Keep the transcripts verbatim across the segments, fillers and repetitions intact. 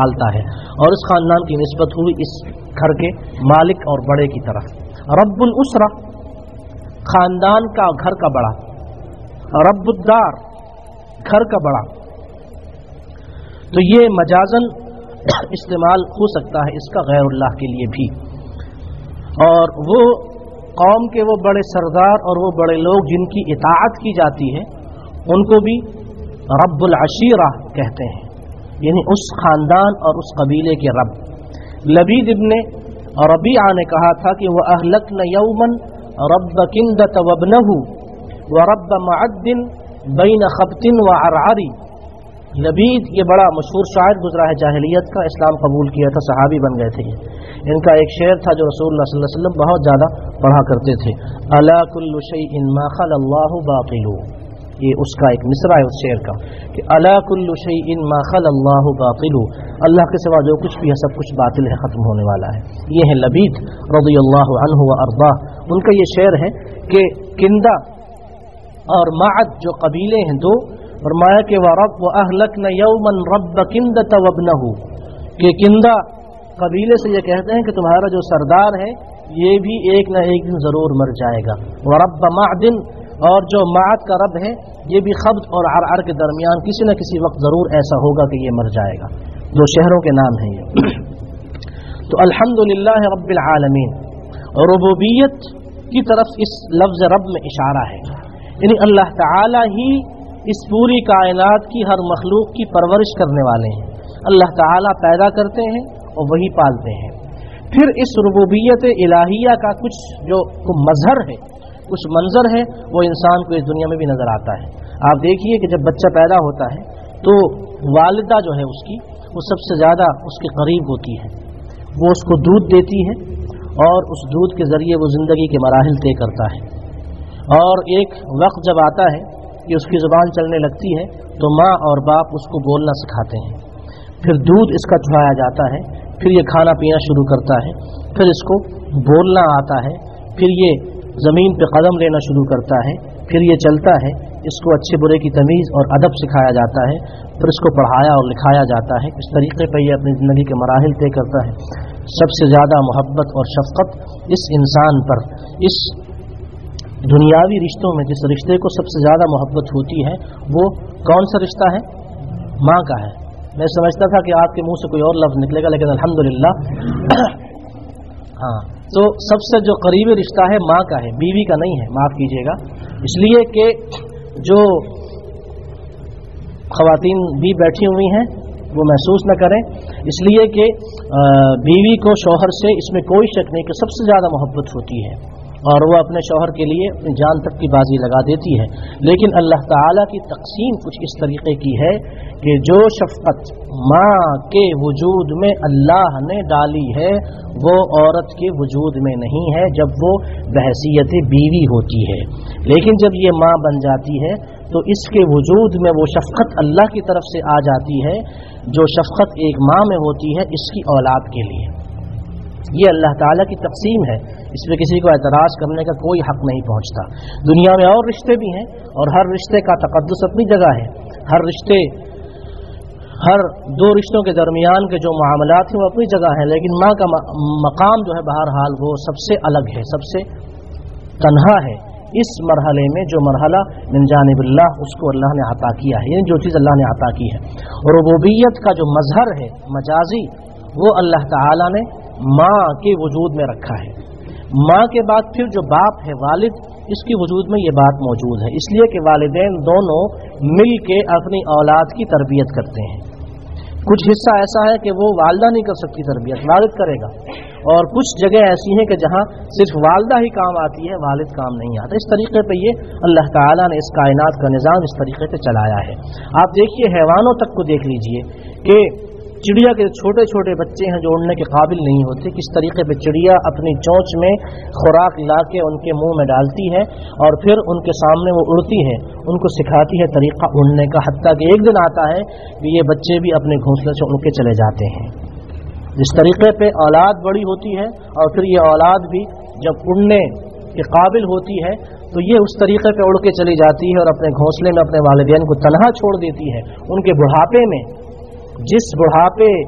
डालता है, और इस खानदान की निस्बत हुई इस घर के मालिक और बड़े की तरफ। रब्बुल उसरा, खानदान का घर का बड़ा, रब्बुद्दार, घर का बड़ा। तो ये मजाजन इस्तेमाल हो सकता है इसका गैरुल्लाह के लिए भी। और वो कौम के वो बड़े सरदार और वो बड़े लोग जिनकी इताअत की जाती है उनको भी रब्बुल अशीरा कहते हैं, यानी उस खानदान और उस कबीले के रब। लबीद इब्ने रबीआ ने कहा था कि वह अहलकन यौमन रब्ब किंदत वब्नहु व रब्ब मुअद्दिन बैन खब्तिन व अरअरी। लबीद ये बड़ा मशहूर शायर गुजरा है जाहिलियत का, इस्लाम कबूल किया था, सहाबी बन गए थे। इनका एक शेर था जो रसूलुल्लाह सल्लल्लाहु अलैहि वसल्लम बहुत ज़्यादा पढ़ा करते थे, अला कुल्लु शैइन मा खलल्लाहु बातिलु। ये उसका एक मिसरा है उस शेर का कि अला कुल्लु शैइन मा खलल्लाहु बातिलु, अल्लाह के सिवा जो कुछ भी है सब कुछ बातिल है, ख़त्म होने वाला है। ये है लबीद रज़ियल्लाहु अन्हु व अर्दाह। उनका ये शेर है कि किंदा और माअद जो कबीले हैं दो, फरमाया कि वरब व अहलकन यौमन रब्ब किंदत वब्नहु, कि किंदा कबीले से ये कहते हैं कि तुम्हारा जो सरदार है ये भी एक न एक दिन ज़रूर मर जाएगा। व रब्ब मादिन, और जो माद का रब है ये भी खब्त और अरअर के दरमियान किसी न किसी वक्त ज़रूर ऐसा होगा कि ये मर जाएगा। दो शहरों के नाम हैं ये। तो अल्हम्दुलिल्लाह रब्बिल आलमीन, रुबूबियत की तरफ इस लफ्ज़ रब में इशारा है, यानी अल्लाह ताला ही इस पूरी कायनात की हर मखलूक की परवरिश करने वाले हैं। अल्लाह ताला पैदा करते हैं और वही पालते हैं। फिर इस रुबूबियत इलाहिया का कुछ जो मजहर है, कुछ मंजर है, वो इंसान को इस दुनिया में भी नज़र आता है। आप देखिए कि जब बच्चा पैदा होता है तो वालिदा जो है उसकी वो सबसे ज़्यादा उसके करीब होती है, वो उसको दूध देती है और उस दूध के ज़रिए वो ज़िंदगी के मराहिल तय करता है। और एक वक्त जब आता है कि उसकी ज़ुबान चलने लगती है तो माँ और बाप उसको बोलना सिखाते हैं, फिर दूध इसका चुराया जाता है, फिर ये खाना पीना शुरू करता है, फिर इसको बोलना आता है, फिर ये ज़मीन पे कदम लेना शुरू करता है, फिर ये चलता है, इसको अच्छे बुरे की तमीज़ और अदब सिखाया जाता है, फिर इसको पढ़ाया और लिखाया जाता है। इस तरीके पर ये अपनी ज़िंदगी के मराहिल तय करता है। सबसे ज़्यादा मोहब्बत और शफ़क़त इस इंसान पर, इस दुनियावी रिश्तों में जिस रिश्ते को सबसे ज़्यादा मोहब्बत होती है वो कौन सा रिश्ता है? माँ का है। मैं समझता था कि आपके मुंह से कोई और लफ्ज़ निकलेगा, लेकिन अल्हम्दुलिल्लाह हाँ, तो सबसे जो करीबी रिश्ता है माँ का है, बीवी का नहीं है, माफ़ कीजिएगा। इसलिए कि जो ख़वातीन भी बैठी हुई हैं वो महसूस न करें, इसलिए कि बीवी को शौहर से इसमें कोई शक नहीं कि सबसे ज़्यादा मोहब्बत होती है और वो अपने शौहर के लिए अपनी जान तक की बाजी लगा देती है। लेकिन अल्लाह ताला की तक़सीम कुछ इस तरीके की है कि जो शफ़क़त माँ के वजूद में अल्लाह ने डाली है वो औरत के वजूद में नहीं है जब वो बहैसियत बीवी होती है। लेकिन जब ये माँ बन जाती है तो इसके वजूद में वो शफ़क़त अल्लाह की तरफ से आ जाती है जो शफ़क़त एक माँ में होती है इसकी औलाद के लिए। ये अल्लाह ताला की तक़सीम है, इस पर किसी को एतराज़ करने का कोई हक़ नहीं पहुँचता। दुनिया में और रिश्ते भी हैं और हर रिश्ते का तक़द्दुस अपनी जगह है। हर रिश्ते, हर दो रिश्तों के दरमियान के जो मामलात हैं वो अपनी जगह हैं, लेकिन माँ का मकाम जो है बहरहाल वो सबसे अलग है, सबसे तन्हा है। इस मरहले में जो मरहला मिन जानिबिल्लाह उसको अल्लाह ने अता किया है, यानी जो चीज़ अल्लाह ने अता की है। और रुबूबियत का जो मजहर है मजाजी, वो अल्लाह ताला ने माँ के वजूद में रखा है। माँ के बाद फिर जो बाप है वालिद, इसकी वजूद में ये बात मौजूद है, इसलिए कि वालिदैन दोनों मिल के अपनी औलाद की तरबियत करते हैं। कुछ हिस्सा ऐसा है कि वो वालिदा नहीं कर सकती तरबियत, वालिद करेगा, और कुछ जगह ऐसी हैं कि जहाँ सिर्फ वालिदा ही काम आती है, वालिद काम नहीं आता। इस तरीके पे ये अल्लाह ताला ने इस कायनात का निज़ाम इस तरीके से चलाया है। आप देखिए हैवानों तक को देख लीजिए कि चिड़िया के छोटे छोटे बच्चे हैं जो उड़ने के काबिल नहीं होते, किस तरीके पे चिड़िया अपनी चोंच में खुराक ला के उनके मुंह में डालती है और फिर उनके सामने वो उड़ती है, उनको सिखाती है तरीक़ा उड़ने का। हत्ता कि एक दिन आता है कि ये बच्चे भी अपने घोंसले से उड़ के चले जाते हैं। जिस तरीके पे औलाद बड़ी होती है और फिर ये औलाद भी जब उड़ने के काबिल होती है तो ये उस तरीके पे उड़ के चली जाती है और अपने घोंसले में अपने वालिदैन को तन्हा छोड़ देती है। उनके बुढ़ापे में, जिस बुढ़ापे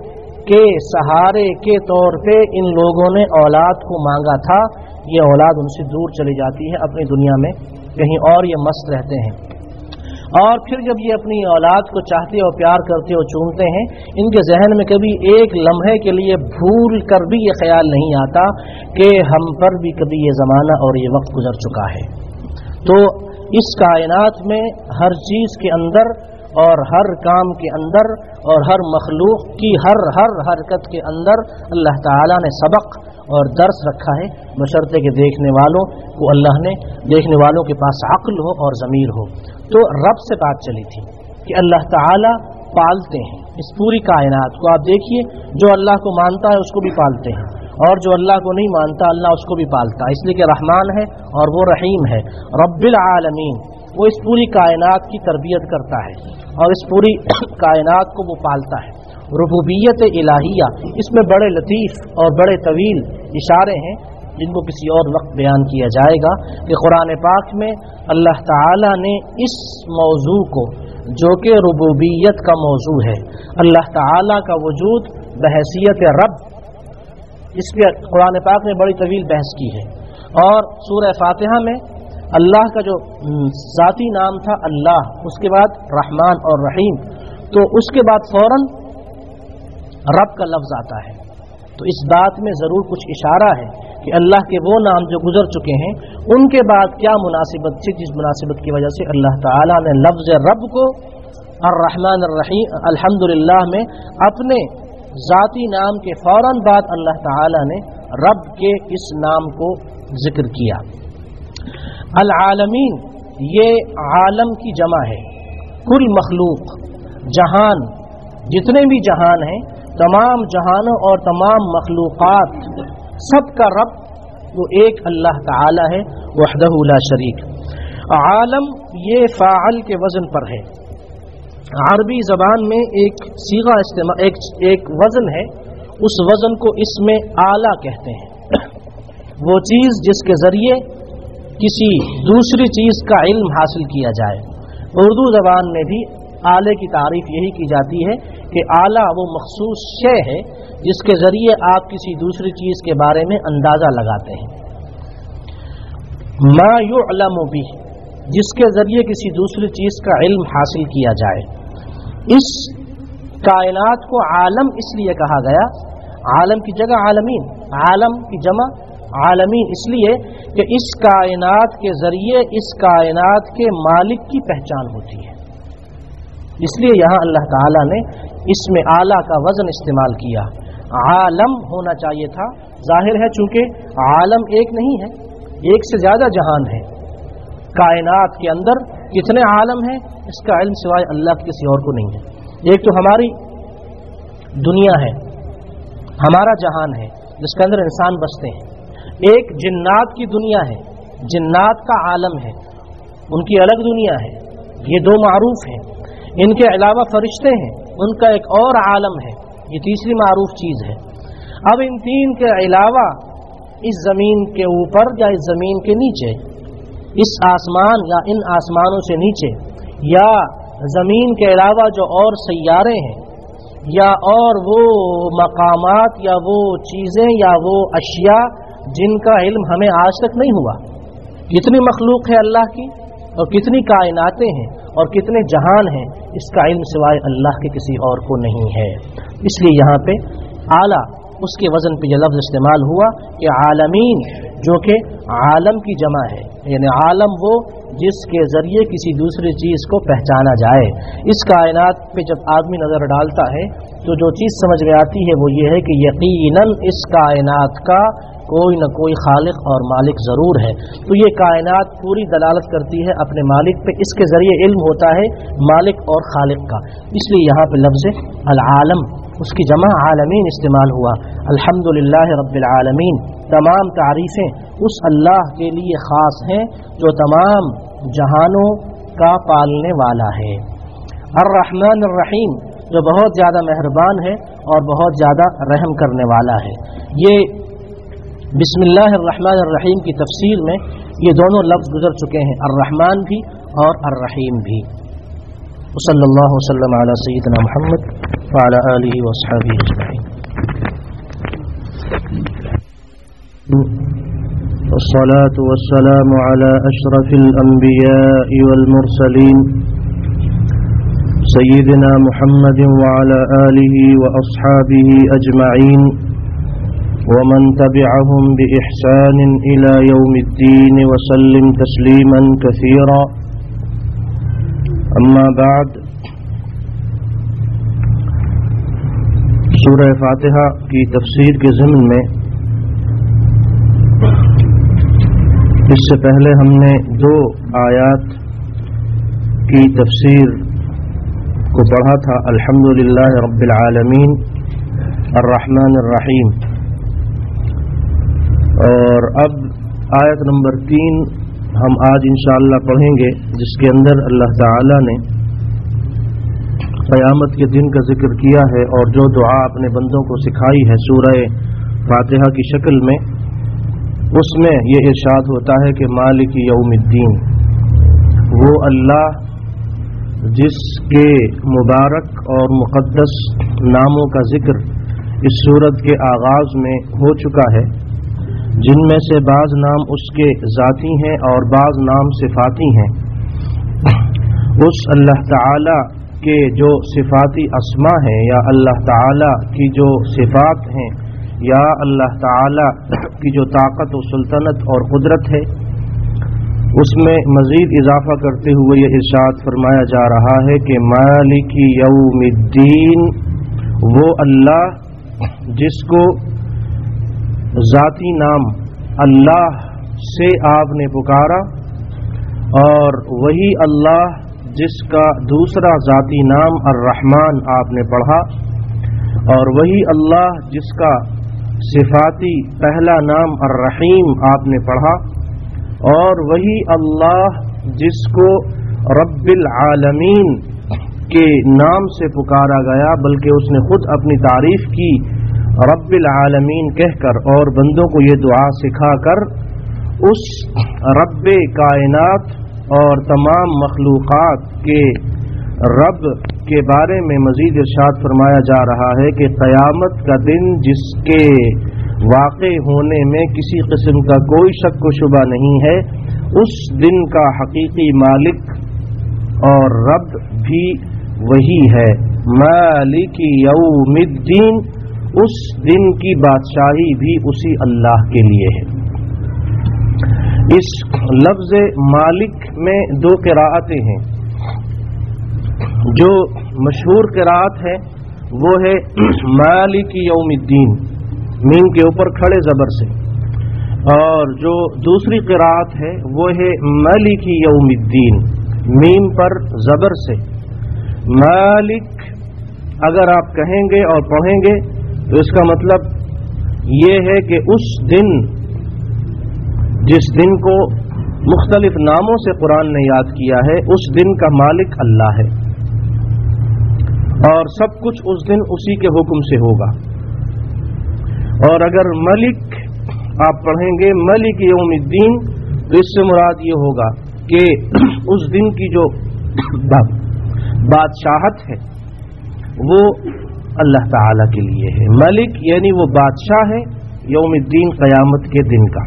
के सहारे के तौर पे इन लोगों ने औलाद को मांगा था, ये औलाद उनसे दूर चली जाती है अपनी दुनिया में, कहीं और ये मस्त रहते हैं। और फिर जब ये अपनी औलाद को चाहते और प्यार करते और चूमते हैं, इनके जहन में कभी एक लम्हे के लिए भूल कर भी ये ख्याल नहीं आता कि हम पर भी कभी ये ज़माना और ये वक्त गुजर चुका है। तो इस कायनात में हर चीज़ के अंदर और हर काम के अंदर और हर मखलूक की हर हर हरकत के अंदर अल्लाह ताला ने सबक और दर्स रखा है, बशर्ते के देखने वालों को अल्लाह ने, देखने वालों के पास अक्ल हो और ज़मीर हो। तो रब से बात चली थी कि अल्लाह ताला पालते हैं इस पूरी कायनात को। आप देखिए, जो अल्लाह को मानता है उसको भी पालते हैं, और जो अल्लाह को नहीं मानता अल्लाह उसको भी पालता है, इसलिए कि रहमान है और वो रहीम है। रब्बिल आलमीन, वो इस पूरी कायनात की तरबियत करता है और इस पूरी कायनात को वो पालता है। रुबूबियत इलाहिया, इसमें बड़े लतीफ़ और बड़े तवील इशारे हैं जिनको किसी और वक्त बयान किया जाएगा कि कुरान पाक में अल्लाह ताला ने इस मौजू को, जो कि रुबूबियत का मौजू है, अल्लाह ताला का वजूद बहैसियत रब, इस पर कुरान पाक ने बड़ी तवील बहस की है। और सूरह फातिहा में अल्लाह का जो ज़ाती नाम था अल्लाह, उसके बाद रहमान और रहीम, तो उसके बाद फ़ौरन रब का लफ्ज़ आता है। तो इस बात में ज़रूर कुछ इशारा है कि अल्लाह के वो नाम जो गुजर चुके हैं उनके बाद क्या मुनासिबत थी, जिस मुनासिबत की वजह से अल्लाह ताला ने लफ्ज़ रब को अर्रहमान अर्रहीम अल्हम्दुलिल्लाह में अपने ज़ाती नाम के फ़ौरन बाद अल्लाह ताला ने रब के इस नाम को जिक्र किया। अल आलमीन, ये आलम की जमा है, कुल मखलूक, जहान, जितने भी जहान हैं, तमाम जहानों और तमाम मखलूक़ात, सब का रब वो एक अल्लाह ताला है, वहदहु ला शरीक। आलम ये फ़ाअल के वज़न पर है। अरबी ज़बान में एक सीगा इस्तेमाल, एक एक वज़न है, उस वज़न को इसमें आला कहते हैं। वो चीज़ जिसके ज़रिए किसी दूसरी चीज़ का इल्म हासिल किया जाए। उर्दू ज़बान में भी आले की तारीफ़ यही की जाती है कि आला वो मखसूस शय है जिसके ज़रिए आप किसी दूसरी चीज़ के बारे में अंदाज़ा लगाते हैं। मा युअलमु बिह, जिसके ज़रिए किसी दूसरी चीज़ का इल्म हासिल किया जाए। इस कायनात को आलम इसलिए कहा गया, आलम की जगह आलमीन, आलम की जमा आलमीन, इसलिए कि इस कायनात के ज़रिए इस कायनात के मालिक की पहचान होती है। इसलिए यहाँ अल्लाह ताला ने इसमें आला का वज़न इस्तेमाल किया। आलम होना चाहिए था, जाहिर है चूँकि आलम एक नहीं है, एक से ज़्यादा जहान है। कायनात के अंदर कितने आलम हैं इसका इल्म सिवाय अल्लाह के किसी और को नहीं है। एक तो हमारी दुनिया है, हमारा जहान है जिसके अंदर इंसान बसते हैं। एक जिन्नात की दुनिया है, जिन्नात का आलम है, उनकी अलग दुनिया है, ये दो मारूफ हैं। इनके अलावा फरिश्ते हैं, उनका एक और आलम है, ये तीसरी मारूफ चीज़ है। अब इन तीन के अलावा इस ज़मीन के ऊपर या इस ज़मीन के नीचे, इस आसमान या इन आसमानों से नीचे, या ज़मीन के अलावा जो और सैयारे हैं, या और वो मकामात या वो चीज़ें या वो अशिया जिनका इल्म हमें आज तक नहीं हुआ। कितनी मखलूक है अल्लाह की और कितनी कायनातें हैं और कितने जहान हैं, इसका इल्म सिवाय अल्लाह के किसी और को नहीं है। इसलिए यहाँ पे आला, उसके वज़न पे यह लफ्ज़ इस्तेमाल हुआ कि आलमीन, जो कि आलम की जमा है, यानी आलम वो जिसके ज़रिए किसी दूसरी चीज़ को पहचाना जाए। इस कायनात पे जब आदमी नज़र डालता है तो जो चीज़ समझ में आती है वो ये है कि यकीनन इस कायनात का कोई न कोई खालिक और मालिक ज़रूर है। तो ये कायनात पूरी दलालत करती है अपने मालिक पे, इसके ज़रिए इल्म होता है मालिक और खालिक का। इसलिए यहाँ पे लफ्ज़ अल-आलम, उसकी जमा आलमीन इस्तेमाल हुआ। अल्हम्दुलिल्लाह रब्बिल आलमीन, तमाम तारीफ़ें उस अल्लाह के लिए ख़ास हैं जो तमाम जहानों का पालने वाला है। अर्रहमान अर्रहीम, जो बहुत ज़्यादा मेहरबान है और बहुत ज़्यादा रहम करने वाला है। ये बिस्मिल्लाहिर्रहमानिर्रहीम की तफसीर में ये दोनों लफ्ज़ गुजर चुके हैं, अर्रहमान भी और अर्रहीम भी। सल्लल्लाहु अलैहि वसल्लम अला सय्यिदिना मुहम्मद व अला आलिहि व अस्हाबिहि अजमईन। والصلاة والسلام على أشرف الأنبياء والمرسلين سيدنا محمد وعلى آله وأصحابه أجمعين ومن تبعهم بإحسان إلى يوم الدين وسلم تسليما كثيرا. أما بعد، سورہ فاتحہ کی تفسیر کے ضمن میں اس سے پہلے ہم نے دو آیات کی تفسیر کو پڑھا تھا، الحمدللہ رب العالمین الرحمن الرحیم، اور اب آیت نمبر تین ہم آج انشاءاللہ پڑھیں گے، جس کے اندر اللہ تعالی نے قیامت کے دن کا ذکر کیا ہے اور جو دعا اپنے بندوں کو سکھائی ہے سورہ فاتحہ کی شکل میں، اس میں یہ ارشاد ہوتا ہے کہ مالک یوم الدین، وہ اللہ جس کے مبارک اور مقدس ناموں کا ذکر اس سورت کے آغاز میں ہو چکا ہے، جن میں سے بعض نام اس کے ذاتی ہیں اور بعض نام صفاتی ہیں. اس اللہ تعالی کے جو صفاتی اسما ہیں، یا اللہ تعالی کی جو صفات ہیں، یا اللہ تعالی کی جو طاقت و سلطنت اور قدرت ہے، اس میں مزید اضافہ کرتے ہوئے یہ ارشاد فرمایا جا رہا ہے کہ مالک یوم الدین، وہ اللہ جس کو ذاتی نام اللہ سے آپ نے پکارا، اور وہی اللہ جس کا دوسرا ذاتی نام الرحمن آپ نے پڑھا، اور وہی اللہ جس کا صفاتی پہلا نام الرحیم آپ نے پڑھا، اور وہی اللہ جس کو رب العالمین کے نام سے پکارا گیا، بلکہ اس نے خود اپنی تعریف کی رب العالمین کہہ کر، اور بندوں کو یہ دعا سکھا کر اس رب کائنات اور تمام مخلوقات کے رب کے بارے میں مزید ارشاد فرمایا جا رہا ہے کہ قیامت کا دن جس کے واقع ہونے میں کسی قسم کا کوئی شک و شبہ نہیں ہے، اس دن کا حقیقی مالک اور رب بھی وہی ہے. مالک یوم الدین، اس دن کی بادشاہی بھی اسی اللہ کے لیے ہے. اس لفظ مالک میں دو قراءتیں ہیں. جو مشہور قراءت ہے وہ ہے مالک یوم الدین، میم کے اوپر کھڑے زبر سے، اور جو دوسری قراءت ہے وہ ہے مالک یوم الدین، میم پر زبر سے. مالک اگر آپ کہیں گے اور پڑھیں گے تو اس کا مطلب یہ ہے کہ اس دن جس دن کو مختلف ناموں سے قرآن نے یاد کیا ہے، اس دن کا مالک اللہ ہے، اور سب کچھ اس دن اسی کے حکم سے ہوگا. اور اگر ملک آپ پڑھیں گے ملک یوم الدین، تو اس سے مراد یہ ہوگا کہ اس دن کی جو بادشاہت ہے وہ اللہ تعالی کے لیے ہے. ملک یعنی وہ بادشاہ ہے یوم الدین، قیامت کے دن کا.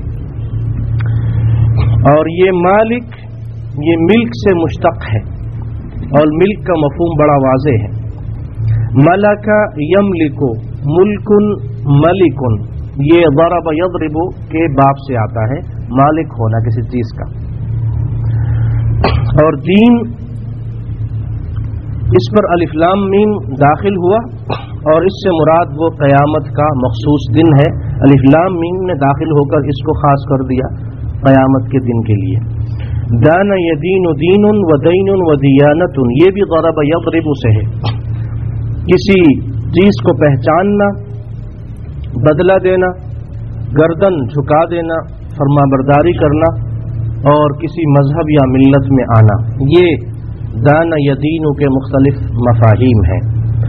اور یہ مالک یہ ملک سے مشتق ہے، اور ملک کا مفہوم بڑا واضح ہے. ملک یملکو، ملکن ملکن، یہ ضرب یضرب کے باب سے آتا ہے، مالک ہونا کسی چیز کا. اور دین، اس پر الف لام میم داخل ہوا، اور اس سے مراد وہ قیامت کا مخصوص دن ہے. الف لام میم نے داخل ہو کر اس کو خاص کر دیا قیامت کے دن کے لیے. دان یدین دین و دین و دیانت، یہ بھی ضرب یضرب سے ہے. کسی چیز کو پہچاننا، بدلہ دینا، گردن جھکا دینا، فرما برداری کرنا، اور کسی مذہب یا ملت میں آنا، یہ دان یدین کے مختلف مفاہیم ہیں.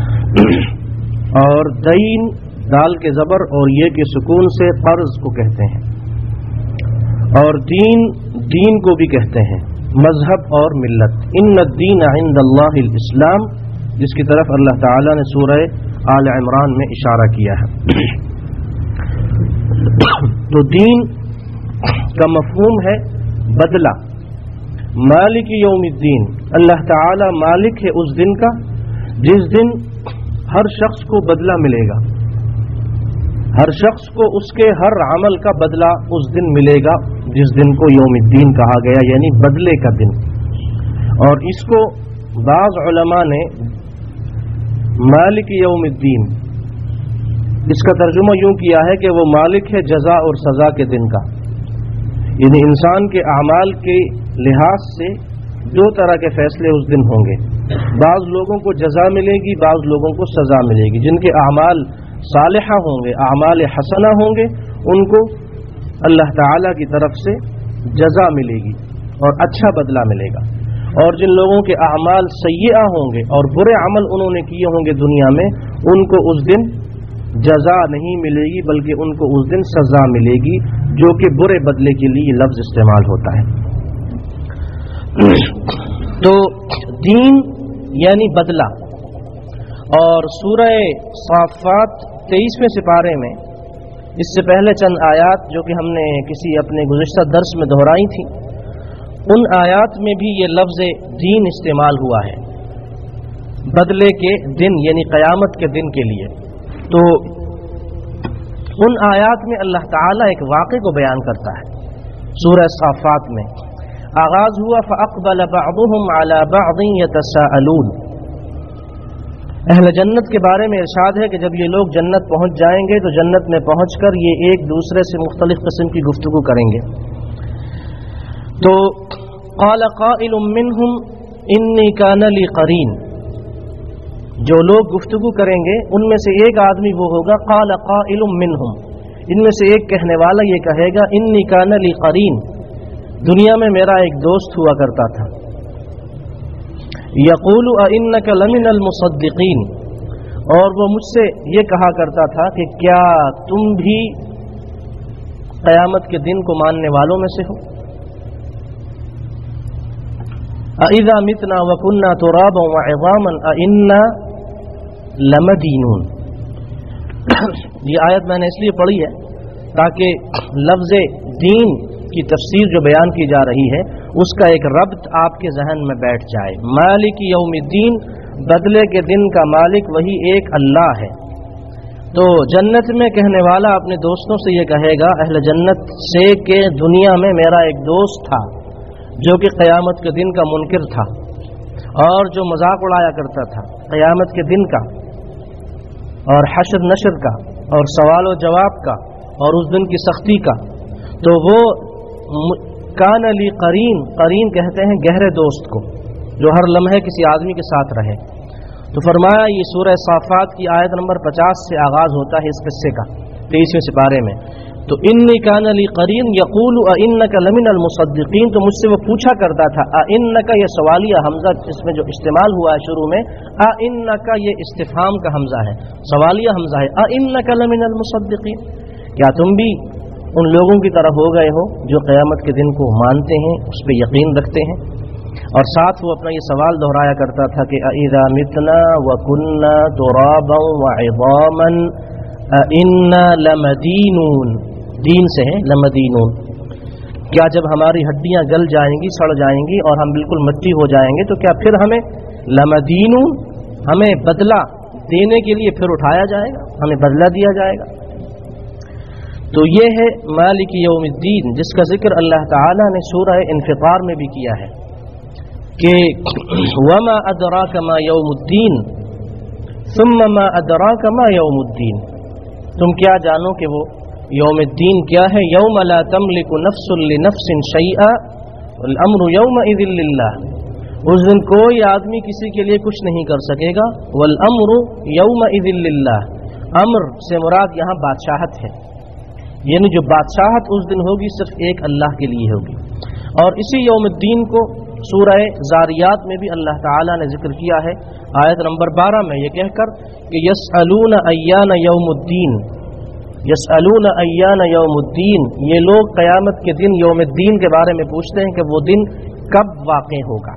اور دین دال کے زبر اور یہ کے سکون سے قرض کو کہتے ہیں، اور دین دین کو بھی کہتے ہیں، مذہب اور ملت. ان الدین عند اللہ الاسلام، جس کی طرف اللہ تعالی نے سورہ آل عمران میں اشارہ کیا ہے. تو دین کا مفہوم ہے بدلہ. مالک یوم الدین، اللہ تعالی مالک ہے اس دن کا جس دن ہر شخص کو بدلہ ملے گا. ہر شخص کو اس کے ہر عمل کا بدلہ اس دن ملے گا، جس دن کو یوم الدین کہا گیا، یعنی بدلے کا دن. اور اس کو بعض علماء نے مالک یوم الدین اس کا ترجمہ یوں کیا ہے کہ وہ مالک ہے جزا اور سزا کے دن کا. یعنی انسان کے اعمال کے لحاظ سے دو طرح کے فیصلے اس دن ہوں گے. بعض لوگوں کو جزا ملے گی، بعض لوگوں کو سزا ملے گی. جن کے اعمال صالحہ ہوں گے، اعمال حسنہ ہوں گے، ان کو اللہ تعالی کی طرف سے جزا ملے گی اور اچھا بدلہ ملے گا. اور جن لوگوں کے اعمال سیئہ ہوں گے اور برے عمل انہوں نے کیے ہوں گے دنیا میں، ان کو اس دن جزا نہیں ملے گی بلکہ ان کو اس دن سزا ملے گی، جو کہ برے بدلے کے لیے یہ لفظ استعمال ہوتا ہے. تو دین یعنی بدلہ. اور سورہ صافات تیئیسویں سپارے میں اس سے پہلے چند آیات جو کہ ہم نے کسی اپنے گزشتہ درس میں دہرائی تھیں، ان آیات میں بھی یہ لفظ دین استعمال ہوا ہے بدلے کے دن، یعنی قیامت کے دن کے لیے. تو ان آیات میں اللہ تعالیٰ ایک واقعے کو بیان کرتا ہے. سورہ صافات میں آغاز ہوا فَأَقْبَلَ بَعْضُهُمْ عَلَى بَعْضٍ يَتَسَاءَلُونَ. اہل جنت کے بارے میں ارشاد ہے کہ جب یہ لوگ جنت پہنچ جائیں گے تو جنت میں پہنچ کر یہ ایک دوسرے سے مختلف قسم کی گفتگو کریں گے. تو قال قائل منہم انی کان لی قرین، جو لوگ گفتگو کریں گے ان میں سے ایک آدمی وہ ہوگا قال قائل منہم، ان میں سے ایک کہنے والا یہ کہے گا انی کان لی قرین، دنیا میں میرا ایک دوست ہوا کرتا تھا. یقول اانک لمن المصدقین، اور وہ مجھ سے یہ کہا کرتا تھا کہ کیا تم بھی قیامت کے دن کو ماننے والوں میں سے ہو. اذا متنا وكنا ترابا وعظاما ائنا لمدینون. یہ آیت میں نے اس لیے پڑھی ہے تاکہ لفظ دین کی تفسیر جو بیان کی جا رہی ہے اس کا ایک ربط آپ کے ذہن میں بیٹھ جائے. مالک یوم الدین، بدلے کے دن کا مالک وہی ایک اللہ ہے. تو جنت میں کہنے والا اپنے دوستوں سے یہ کہے گا اہل جنت سے کہ دنیا میں میرا ایک دوست تھا جو کہ قیامت کے دن کا منکر تھا اور جو مذاق اڑایا کرتا تھا قیامت کے دن کا اور حشر نشر کا اور سوال و جواب کا اور اس دن کی سختی کا. تو وہ کان لی قرین، قرین کہتے ہیں گہرے دوست کو جو ہر لمحے کسی آدمی کے ساتھ رہے. تو فرمایا یہ سورہ صافات کی آیت نمبر پچاس سے آغاز ہوتا ہے اس قصے کا تیئیسویں سپارے میں. تو انی کان لی قرین یقول اانک لمن المصدقین، تو مجھ سے وہ پوچھا کرتا تھا اانک، یہ سوالیہ حمزہ اس میں جو استعمال ہوا ہے شروع میں، اانک یہ استفہام کا حمزہ ہے، سوالیہ حمزہ ہے. اانک لمن المصدقین، کیا تم بھی ان لوگوں کی طرح ہو گئے ہو جو قیامت کے دن کو مانتے ہیں، اس پہ یقین رکھتے ہیں. اور ساتھ وہ اپنا یہ سوال دہرایا کرتا تھا کہ اذا متنا وکنا ترابا وعظاما انا لمدینون، دین سے ہے لمدینون، کیا جب ہماری ہڈیاں گل جائیں گی، سڑ جائیں گی اور ہم بالکل مٹی ہو جائیں گے تو کیا پھر ہمیں لمدینون، ہمیں بدلہ دینے کے لیے پھر اٹھایا جائے گا، ہمیں بدلہ دیا جائے گا. تو یہ ہے مالک یوم الدین، جس کا ذکر اللہ تعالی نے سورہ انفطار میں بھی کیا ہے کہ وما ادراک ما یوم الدین ثم ما ادراک ما یوم الدین، تم کیا جانو کہ وہ یوم الدین کیا ہے. یوم لا تملک نفس لنفس شیئا والامر یومئذ للہ، اس دن کوئی آدمی کسی کے لیے کچھ نہیں کر سکے گا. والامر یومئذ للہ، امر سے مراد یہاں بادشاہت ہے، یعنی جو بادشاہت اس دن ہوگی صرف ایک اللہ کے لیے ہوگی. اور اسی یوم الدین کو سورہ زاریات میں بھی اللہ تعالی نے ذکر کیا ہے آیت نمبر بارہ میں یہ کہہ کر کہ یسألون ایان یوم الدین، یسألون ایان یوم الدین، یہ لوگ قیامت کے دن یوم الدین کے بارے میں پوچھتے ہیں کہ وہ دن کب واقع ہوگا.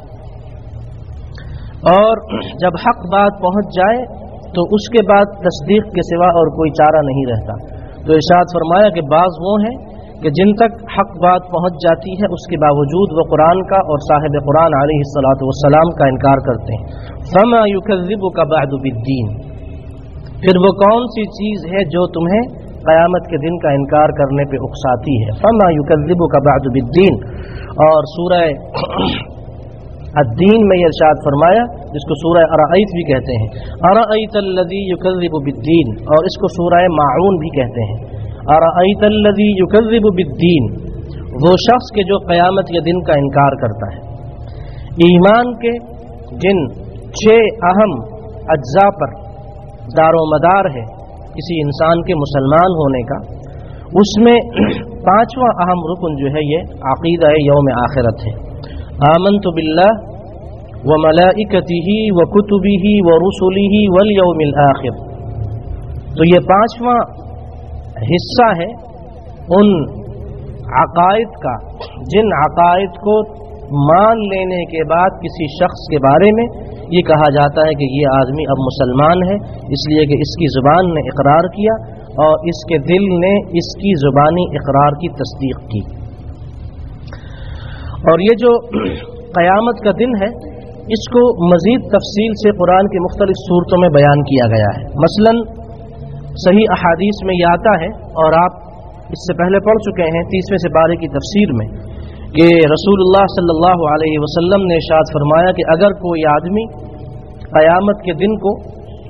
اور جب حق بات پہنچ جائے تو اس کے بعد تصدیق کے سوا اور کوئی چارہ نہیں رہتا. تو ارشاد فرمایا کہ بعض وہ ہیں کہ جن تک حق بات پہنچ جاتی ہے اس کے باوجود وہ قرآن کا اور صاحب قرآن علیہ الصلاۃ والسلام کا انکار کرتے ہیں. فما یکذبک بعد بالدین، پھر وہ کون سی چیز ہے جو تمہیں قیامت کے دن کا انکار کرنے پہ اکساتی ہے. فما یکذبک بعد بالدین. اور سورہ الدین میں یہ ارشاد فرمایا، جس کو سورہ ارأیت بھی کہتے ہیں، ارأیت الذی یکذب بالدین، اور اس کو سورہ ماعون بھی کہتے ہیں. ارأیت الذی یکذب بالدین، وہ شخص کے جو قیامت کے دن کا انکار کرتا ہے. ایمان کے جن چھ اہم اجزاء پر دار و مدار ہے کسی انسان کے مسلمان ہونے کا، اس میں پانچواں اہم رکن جو ہے یہ عقیدہ یوم آخرت ہے. آمنت باللہ وملائکتہ وکتبہ ورسلہ والیوم الآخر. تو یہ پانچواں حصہ ہے ان عقائد کا جن عقائد کو مان لینے کے بعد کسی شخص کے بارے میں یہ کہا جاتا ہے کہ یہ آدمی اب مسلمان ہے، اس لیے کہ اس کی زبان نے اقرار کیا اور اس کے دل نے اس کی زبانی اقرار کی تصدیق کی. اور یہ جو قیامت کا دن ہے اس کو مزید تفصیل سے قرآن کی مختلف صورتوں میں بیان کیا گیا ہے. مثلاً صحیح احادیث میں یہ آتا ہے، اور آپ اس سے پہلے پڑھ چکے ہیں تیسویں سپارے کی تفسیر میں، کہ رسول اللہ صلی اللہ علیہ وسلم نے ارشاد فرمایا کہ اگر کوئی آدمی قیامت کے دن کو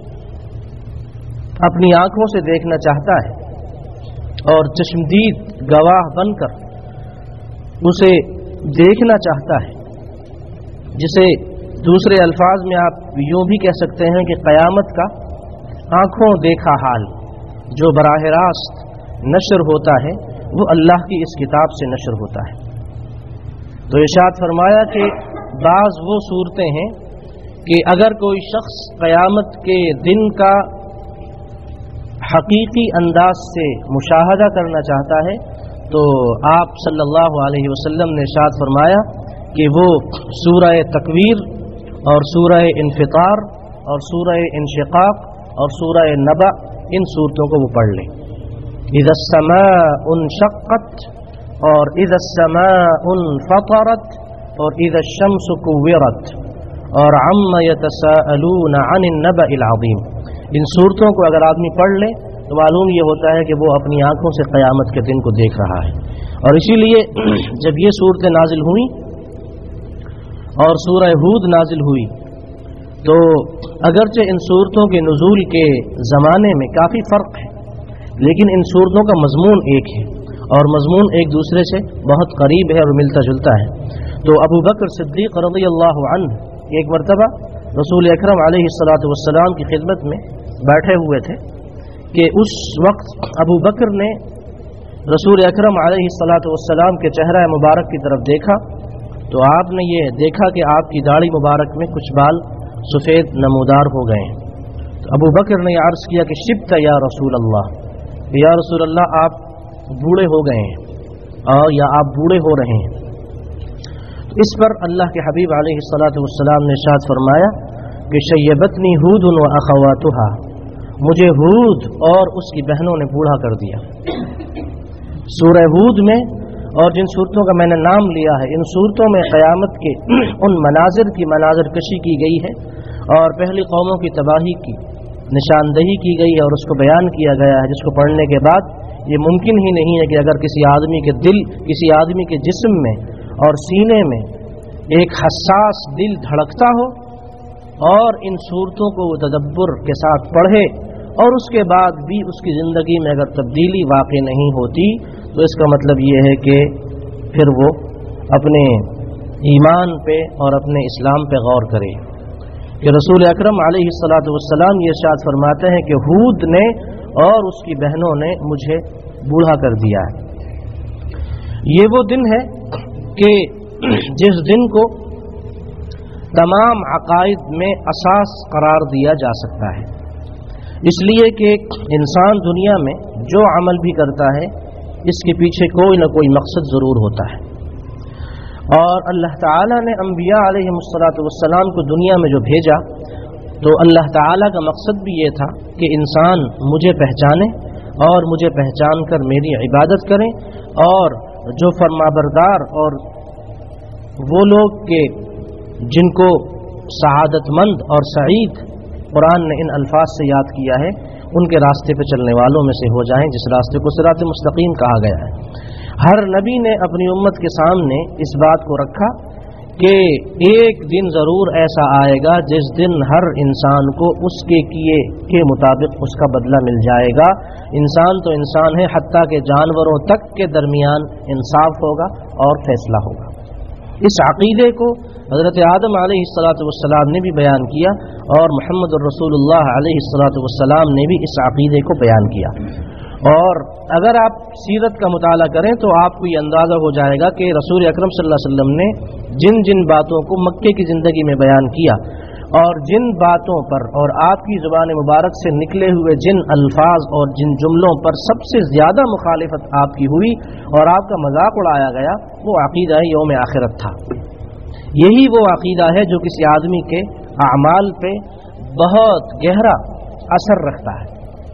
اپنی آنکھوں سے دیکھنا چاہتا ہے اور چشمدید گواہ بن کر اسے دیکھنا چاہتا ہے، جسے دوسرے الفاظ میں آپ یوں بھی کہہ سکتے ہیں کہ قیامت کا آنکھوں دیکھا حال جو براہ راست نشر ہوتا ہے وہ اللہ کی اس کتاب سے نشر ہوتا ہے. تو ارشاد فرمایا کہ بعض وہ صورتیں ہیں کہ اگر کوئی شخص قیامت کے دن کا حقیقی انداز سے مشاہدہ کرنا چاہتا ہے تو آپ صلی اللہ علیہ وسلم نے ارشاد فرمایا کہ وہ سورہ تکویر اور سورہ انفطار اور سورہ انشقاق اور سورہ نبأ، ان صورتوں کو وہ پڑھ لیں. اذا السماء انشقت اور اذا السماء انفطرت اور اذا الشمس كورت اور عما يتساءلون عن النبأ العظیم. ان صورتوں کو اگر آدمی پڑھ لے تو معلوم یہ ہوتا ہے کہ وہ اپنی آنکھوں سے قیامت کے دن کو دیکھ رہا ہے. اور اسی لیے جب یہ صورتیں نازل ہوئیں اور سورہ ہود نازل ہوئی تو اگرچہ ان صورتوں کے نزول کے زمانے میں کافی فرق ہے، لیکن ان صورتوں کا مضمون ایک ہے اور مضمون ایک دوسرے سے بہت قریب ہے اور ملتا جلتا ہے. تو ابو بکر صدیق رضی اللہ عنہ ایک مرتبہ رسول اکرم علیہ الصلاۃ والسلام کی خدمت میں بیٹھے ہوئے تھے کہ اس وقت ابو بکر نے رسول اکرم علیہ الصلاۃ والسلام کے چہرہ مبارک کی طرف دیکھا تو آپ نے یہ دیکھا کہ آپ کی داڑھی مبارک میں کچھ بال سفید نمودار ہو گئے ہیں. تو ابو بکر نے عرض کیا کہ شبت یا رسول اللہ، یا رسول اللہ آپ بوڑھے ہو گئے ہیں اور یا آپ بوڑھے ہو رہے ہیں. اس پر اللہ کے حبیب علیہ الصلاۃ والسلام نے ارشاد فرمایا کہ شیبتنی ہود و اخواتھا، مجھے ہود اور اس کی بہنوں نے بوڑھا کر دیا. سورہ ہود میں اور جن صورتوں کا میں نے نام لیا ہے ان صورتوں میں قیامت کے ان مناظر کی مناظر کشی کی گئی ہے اور پہلی قوموں کی تباہی کی نشاندہی کی گئی ہے اور اس کو بیان کیا گیا ہے، جس کو پڑھنے کے بعد یہ ممکن ہی نہیں ہے کہ اگر کسی آدمی کے دل کسی آدمی کے جسم میں اور سینے میں ایک حساس دل دھڑکتا ہو اور ان صورتوں کو وہ تدبر کے ساتھ پڑھے اور اس کے بعد بھی اس کی زندگی میں اگر تبدیلی واقع نہیں ہوتی تو اس کا مطلب یہ ہے کہ پھر وہ اپنے ایمان پہ اور اپنے اسلام پہ غور کرے. کہ رسول اکرم علیہ الصلاۃ والسلام یہ ارشاد فرماتے ہیں کہ ہود نے اور اس کی بہنوں نے مجھے بوڑھا کر دیا ہے. یہ وہ دن ہے کہ جس دن کو تمام عقائد میں اساس قرار دیا جا سکتا ہے، اس لیے کہ انسان دنیا میں جو عمل بھی کرتا ہے اس کے پیچھے کوئی نہ کوئی مقصد ضرور ہوتا ہے. اور اللہ تعالیٰ نے انبیاء علیہ الصلاۃ والسلام کو دنیا میں جو بھیجا تو اللہ تعالیٰ کا مقصد بھی یہ تھا کہ انسان مجھے پہچانے اور مجھے پہچان کر میری عبادت کریں، اور جو فرمانبردار اور وہ لوگ کہ جن کو سعادت مند اور سعید قرآن نے ان الفاظ سے یاد کیا ہے، ان کے راستے پہ چلنے والوں میں سے ہو جائیں، جس راستے کو صراط مستقیم کہا گیا ہے۔ ہر نبی نے اپنی امت کے سامنے اس بات کو رکھا کہ ایک دن ضرور ایسا آئے گا جس دن ہر انسان کو اس کے کیے کے مطابق اس کا بدلہ مل جائے گا۔ انسان تو انسان ہے، حتیٰ کہ جانوروں تک کے درمیان انصاف ہوگا اور فیصلہ ہوگا۔ اس عقیدے کو حضرت آدم علیہ الصلاۃ والسلام نے بھی بیان کیا، اور محمد الرسول اللہ علیہ الصلاۃ والسلام نے بھی اس عقیدے کو بیان کیا۔ اور اگر آپ سیرت کا مطالعہ کریں تو آپ کو یہ اندازہ ہو جائے گا کہ رسول اکرم صلی اللہ علیہ وسلم نے جن جن باتوں کو مکے کی زندگی میں بیان کیا، اور جن باتوں پر اور آپ کی زبان مبارک سے نکلے ہوئے جن الفاظ اور جن جملوں پر سب سے زیادہ مخالفت آپ کی ہوئی اور آپ کا مذاق اڑایا گیا، وہ عقیدہ یوم آخرت تھا۔ یہی وہ عقیدہ ہے جو کسی آدمی کے اعمال پہ بہت گہرا اثر رکھتا ہے،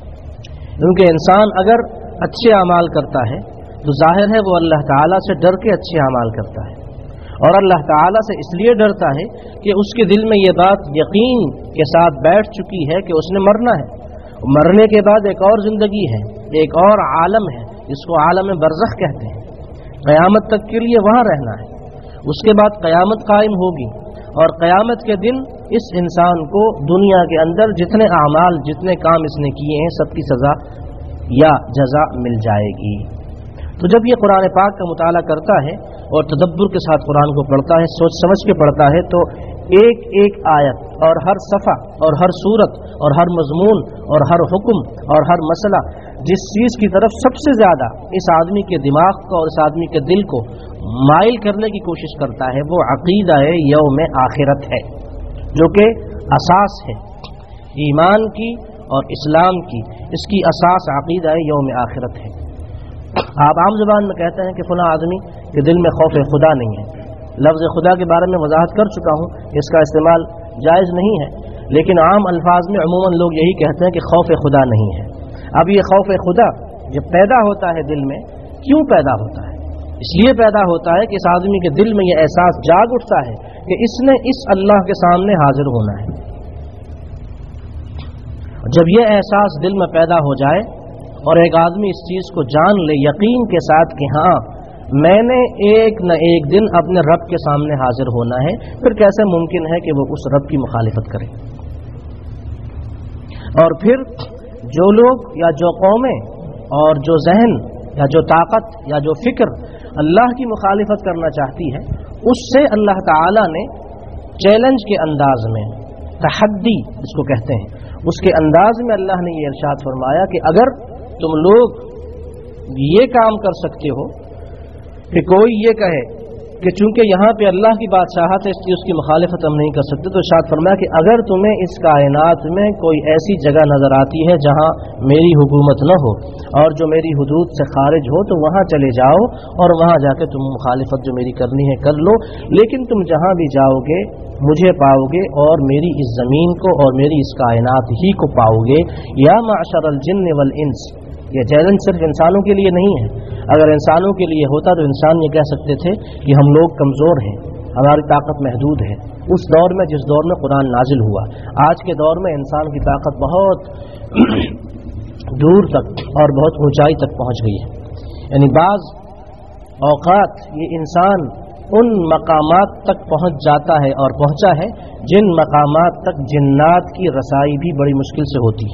کیونکہ انسان اگر اچھے اعمال کرتا ہے تو ظاہر ہے وہ اللہ تعالیٰ سے ڈر کے اچھے اعمال کرتا ہے، اور اللہ تعالیٰ سے اس لیے ڈرتا ہے کہ اس کے دل میں یہ بات یقین کے ساتھ بیٹھ چکی ہے کہ اس نے مرنا ہے، مرنے کے بعد ایک اور زندگی ہے، ایک اور عالم ہے جس کو عالم برزخ کہتے ہیں، قیامت تک کے لیے وہاں رہنا ہے، اس کے بعد قیامت قائم ہوگی، اور قیامت کے دن اس انسان کو دنیا کے اندر جتنے اعمال جتنے کام اس نے کیے ہیں سب کی سزا یا جزا مل جائے گی۔ تو جب یہ قرآن پاک کا مطالعہ کرتا ہے اور تدبر کے ساتھ قرآن کو پڑھتا ہے، سوچ سمجھ کے پڑھتا ہے، تو ایک ایک آیت اور ہر صفحہ اور ہر صورت اور ہر مضمون اور ہر حکم اور ہر مسئلہ جس چیز کی طرف سب سے زیادہ اس آدمی کے دماغ کو اور اس آدمی کے دل کو مائل کرنے کی کوشش کرتا ہے، وہ عقیدہ یوم آخرت ہے، جو کہ اساس ہے ایمان کی اور اسلام کی۔ اس کی اساس عقیدہ یوم آخرت ہے۔ آپ عام زبان میں کہتے ہیں کہ فلاں آدمی کے دل میں خوف خدا نہیں ہے، لفظ خدا کے بارے میں وضاحت کر چکا ہوں، اس کا استعمال جائز نہیں ہے، لیکن عام الفاظ میں عموماً لوگ یہی کہتے ہیں کہ خوف خدا نہیں ہے۔ اب یہ خوف خدا جب پیدا ہوتا ہے دل میں، کیوں پیدا ہوتا ہے؟ اس لیے پیدا ہوتا ہے کہ اس آدمی کے دل میں یہ احساس جاگ اٹھتا ہے کہ اس نے اس اللہ کے سامنے حاضر ہونا ہے۔ جب یہ احساس دل میں پیدا ہو جائے اور ایک آدمی اس چیز کو جان لے یقین کے ساتھ کہ ہاں میں نے ایک نہ ایک دن اپنے رب کے سامنے حاضر ہونا ہے، پھر کیسے ممکن ہے کہ وہ اس رب کی مخالفت کرے؟ اور پھر جو لوگ یا جو قومیں اور جو ذہن یا جو طاقت یا جو فکر اللہ کی مخالفت کرنا چاہتی ہے، اس سے اللہ تعالی نے چیلنج کے انداز میں، تحدی اس کو کہتے ہیں، اس کے انداز میں اللہ نے یہ ارشاد فرمایا کہ اگر تم لوگ یہ کام کر سکتے ہو کہ کوئی یہ کہے کہ چونکہ یہاں پہ اللہ کی بادشاہت ہے اس لیے اس کی مخالفت ہم نہیں کر سکتے، تو ارشاد فرمایا کہ اگر تمہیں اس کائنات میں کوئی ایسی جگہ نظر آتی ہے جہاں میری حکومت نہ ہو اور جو میری حدود سے خارج ہو، تو وہاں چلے جاؤ اور وہاں جا کے تم مخالفت جو میری کرنی ہے کر لو، لیکن تم جہاں بھی جاؤ گے مجھے پاؤ گے اور میری اس زمین کو اور میری اس کائنات ہی کو پاؤ گے۔ یا معشر الجن والانس، یہ چیلنج صرف انسانوں کے لیے نہیں ہے، اگر انسانوں کے لیے ہوتا تو انسان یہ کہہ سکتے تھے کہ ہم لوگ کمزور ہیں، ہماری طاقت محدود ہے۔ اس دور میں جس دور میں قرآن نازل ہوا، آج کے دور میں انسان کی طاقت بہت دور تک اور بہت اونچائی تک پہنچ گئی ہے، یعنی بعض اوقات یہ انسان ان مقامات تک پہنچ جاتا ہے اور پہنچا ہے جن مقامات تک جنات کی رسائی بھی بڑی مشکل سے ہوتی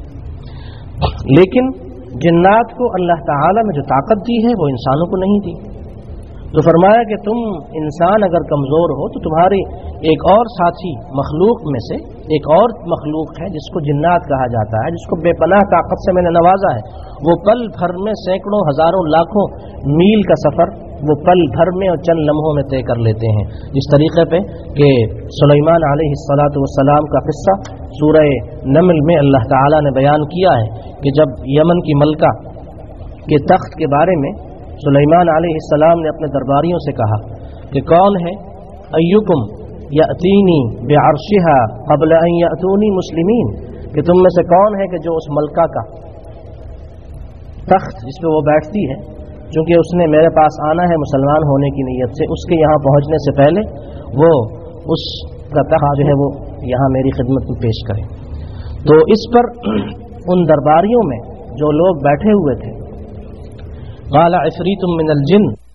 ہے، لیکن جنات کو اللہ تعالیٰ نے جو طاقت دی ہے وہ انسانوں کو نہیں دی۔ تو فرمایا کہ تم انسان اگر کمزور ہو تو تمہاری ایک اور ساتھی مخلوق میں سے ایک اور مخلوق ہے جس کو جنات کہا جاتا ہے، جس کو بے پناہ طاقت سے میں نے نوازا ہے، وہ پل بھر میں سینکڑوں ہزاروں لاکھوں میل کا سفر وہ پل بھر میں اور چند لمحوں میں طے کر لیتے ہیں، جس طریقے پہ کہ سلیمان علیہ الصلاۃ والسلام کا قصہ سورہ نمل میں اللہ تعالیٰ نے بیان کیا ہے کہ جب یمن کی ملکہ کے تخت کے بارے میں سلیمان علیہ السلام نے اپنے درباریوں سے کہا کہ کون ہے ایکم یأتینی بعرشها قبل ان یأتونی مسلمین، کہ تم میں سے کون ہے کہ جو اس ملکہ کا تخت جس پہ وہ بیٹھتی ہے، چونکہ اس نے میرے پاس آنا ہے مسلمان ہونے کی نیت سے، اس کے یہاں پہنچنے سے پہلے وہ اس کا تخت جو ہے وہ یہاں میری خدمت میں پیش کرے. تو اس پر ان درباریوں میں جو لوگ بیٹھے ہوئے تھے، قال عفریت من الجن